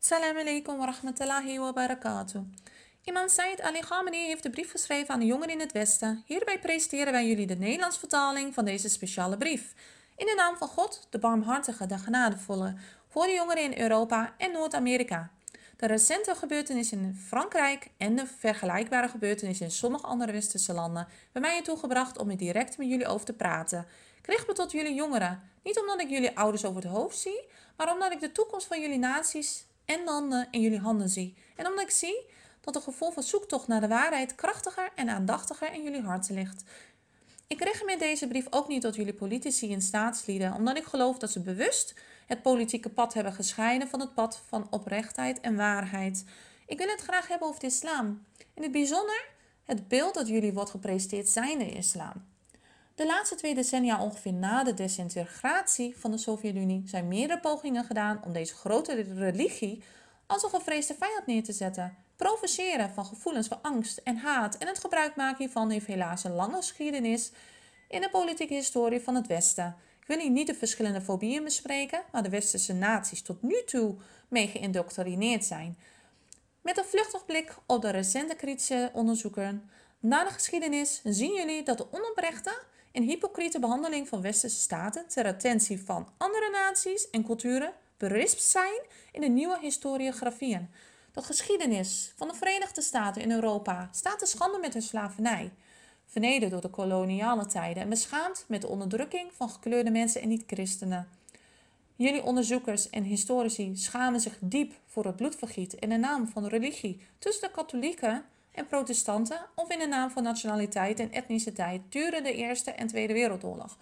Assalamu alaikum wa rahmatullahi wa barakatuh. Imam Said Ali Khamenei heeft de brief geschreven aan de jongeren in het Westen. Hierbij presenteren wij jullie de Nederlandse vertaling van deze speciale brief. In de naam van God, de barmhartige, de genadevolle, voor de jongeren in Europa en Noord-Amerika. De recente gebeurtenissen in Frankrijk en de vergelijkbare gebeurtenissen in sommige andere westerse landen hebben mij ertoe gebracht om er direct met jullie over te praten. Ik richt me tot jullie jongeren, niet omdat ik jullie ouders over het hoofd zie, maar omdat ik de toekomst van jullie naties en landen in jullie handen zie. En omdat ik zie dat het gevoel van zoektocht naar de waarheid krachtiger en aandachtiger in jullie harten ligt. Ik richt met deze brief ook niet tot jullie politici en staatslieden, omdat ik geloof dat ze bewust het politieke pad hebben gescheiden van het pad van oprechtheid en waarheid. Ik wil het graag hebben over de islam. In het bijzonder het beeld dat jullie wordt gepresenteerd zijnde islam. De laatste 2 decennia ongeveer na de desintegratie van de Sovjet-Unie zijn meerdere pogingen gedaan om deze grote religie als een gevreesde vijand neer te zetten. Provoceren van gevoelens van angst en haat en het gebruik maken hiervan heeft helaas een lange geschiedenis in de politieke historie van het Westen. Ik wil hier niet de verschillende fobieën bespreken, waar de westerse naties tot nu toe mee geïndoctrineerd zijn. Met een vluchtig blik op de recente kritische onderzoeken naar de geschiedenis zien jullie dat de onoprechte en hypocriete behandeling van westerse staten ter attentie van andere naties en culturen berispt zijn in de nieuwe historiografieën. De geschiedenis van de Verenigde Staten in Europa staat te schande met hun slavernij, vernederd door de koloniale tijden en beschaamd met de onderdrukking van gekleurde mensen en niet-christenen. Jullie onderzoekers en historici schamen zich diep voor het bloedvergiet in de naam van de religie tussen de katholieken en protestanten of in de naam van nationaliteit en etniciteit durende de Eerste en Tweede Wereldoorlog.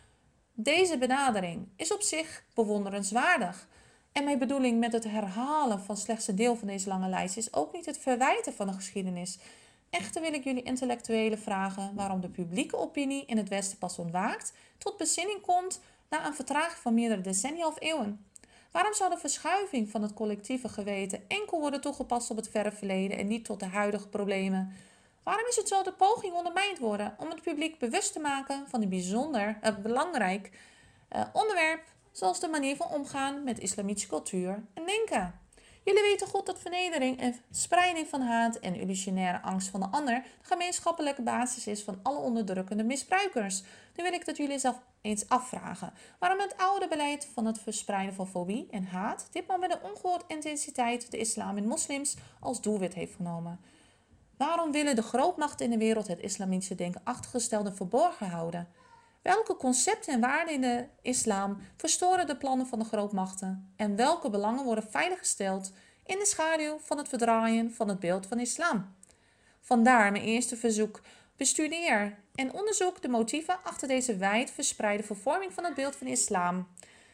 Deze benadering is op zich bewonderenswaardig. En mijn bedoeling met het herhalen van slechts een deel van deze lange lijst is ook niet het verwijten van de geschiedenis. Echter wil ik jullie intellectuelen vragen waarom de publieke opinie in het Westen pas ontwaakt, tot bezinning komt na een vertraging van meerdere decennia of eeuwen. Waarom zou de verschuiving van het collectieve geweten enkel worden toegepast op het verre verleden en niet tot de huidige problemen? Waarom is het zo dat pogingen ondermijnd worden om het publiek bewust te maken van een bijzonder belangrijk onderwerp, zoals de manier van omgaan met islamitische cultuur en denken? Jullie weten goed dat vernedering en spreiding van haat en illusionaire angst van de ander de gemeenschappelijke basis is van alle onderdrukkende misbruikers. Nu wil ik dat jullie zelf eens afvragen waarom het oude beleid van het verspreiden van fobie en haat ditmaal met een ongehoorde intensiteit de islam en moslims als doelwit heeft genomen. Waarom willen de grootmachten in de wereld het islamitische denken achtergesteld en verborgen houden? Welke concepten en waarden in de islam verstoren de plannen van de grootmachten? En welke belangen worden veiliggesteld in de schaduw van het verdraaien van het beeld van islam? Vandaar mijn eerste verzoek. Bestudeer en onderzoek de motieven achter deze wijd verspreide vervorming van het beeld van islam.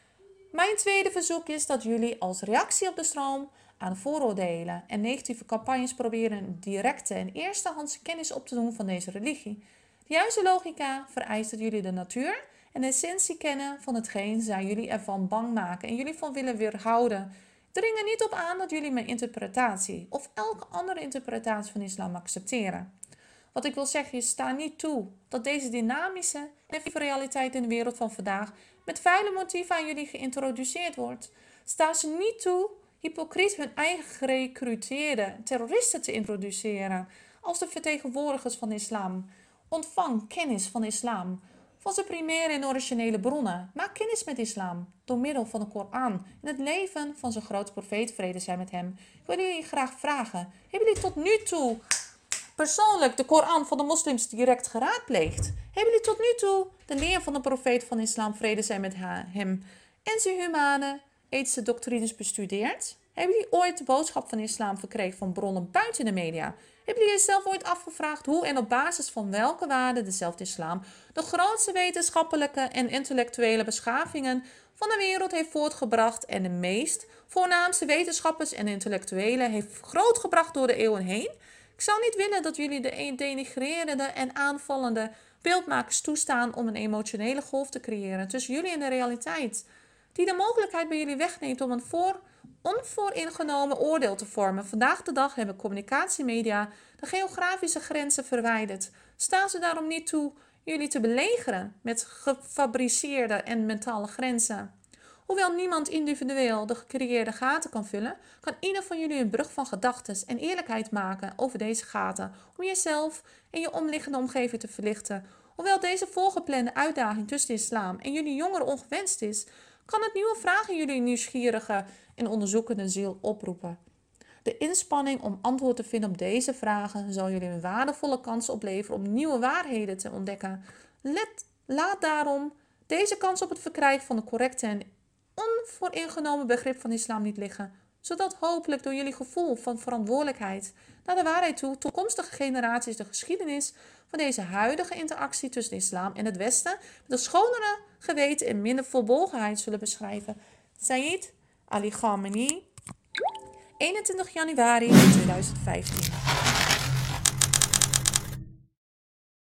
Mijn tweede verzoek is dat jullie als reactie op de stroom aan vooroordelen en negatieve campagnes proberen directe en eerstehandse kennis op te doen van deze religie. De juiste logica vereist dat jullie de natuur en de essentie kennen van hetgeen zij jullie ervan bang maken en jullie van willen weerhouden. Ik dring er niet op aan dat jullie mijn interpretatie of elke andere interpretatie van islam accepteren. Wat ik wil zeggen is, sta niet toe dat deze dynamische en realiteit in de wereld van vandaag met vuile motieven aan jullie geïntroduceerd wordt. Sta ze niet toe hypocriet hun eigen gerecruiteerde terroristen te introduceren als de vertegenwoordigers van de islam. Ontvang kennis van de islam, van zijn primaire en originele bronnen. Maak kennis met islam door middel van de Koran en het leven van zijn grote profeet, vrede zij met hem. Ik wil jullie graag vragen, hebben jullie tot nu toe persoonlijk de Koran van de moslims direct geraadpleegd? Hebben jullie tot nu toe de leer van de profeet van islam, vrede zij met hem, en zijn humane, ethische doctrines bestudeerd? Hebben jullie ooit de boodschap van islam verkregen van bronnen buiten de media? Hebben jullie jezelf ooit afgevraagd hoe en op basis van welke waarden dezelfde islam de grootste wetenschappelijke en intellectuele beschavingen van de wereld heeft voortgebracht en de meest voornaamste wetenschappers en intellectuelen heeft grootgebracht door de eeuwen heen? Ik zou niet willen dat jullie de denigrerende en aanvallende beeldmakers toestaan om een emotionele golf te creëren tussen jullie en de realiteit, die de mogelijkheid bij jullie wegneemt om een onvooringenomen oordeel te vormen. Vandaag de dag hebben communicatiemedia de geografische grenzen verwijderd. Staan ze daarom niet toe jullie te belegeren met gefabriceerde en mentale grenzen? Hoewel niemand individueel de gecreëerde gaten kan vullen, kan ieder van jullie een brug van gedachten en eerlijkheid maken over deze gaten om jezelf en je omliggende omgeving te verlichten. Hoewel deze voorgeplande uitdaging tussen de islam en jullie jongeren ongewenst is, kan het nieuwe vragen in jullie nieuwsgierige en onderzoekende ziel oproepen. De inspanning om antwoord te vinden op deze vragen zal jullie een waardevolle kans opleveren om nieuwe waarheden te ontdekken. Laat daarom deze kans op het verkrijgen van een correcte en onvooringenomen begrip van de islam niet liggen, zodat hopelijk door jullie gevoel van verantwoordelijkheid naar de waarheid toe toekomstige generaties de geschiedenis van deze huidige interactie tussen de islam en het Westen met een schonere geweten en minder verbolgenheid zullen beschrijven. Sayyid Ali Khamenei, 21 januari 2015.